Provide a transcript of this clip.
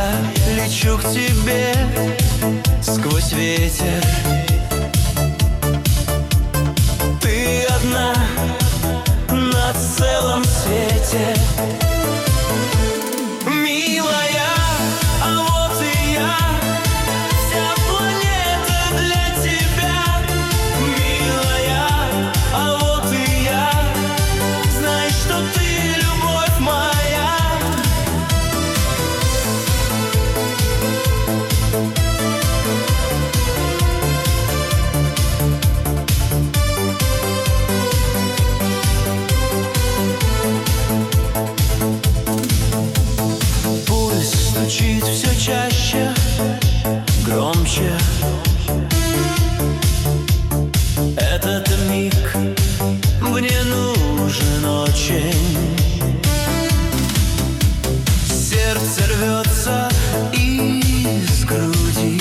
я лечу к тебе сквозь ветер. Ты одна на целом свете. Милая, а вот и я, вся планета для тебя. Милая, а вот и я, знай, что ты любовь моя. Пульс стучит все чаще, громче. Этот миг мне нужен очень. Сердце рвется из груди.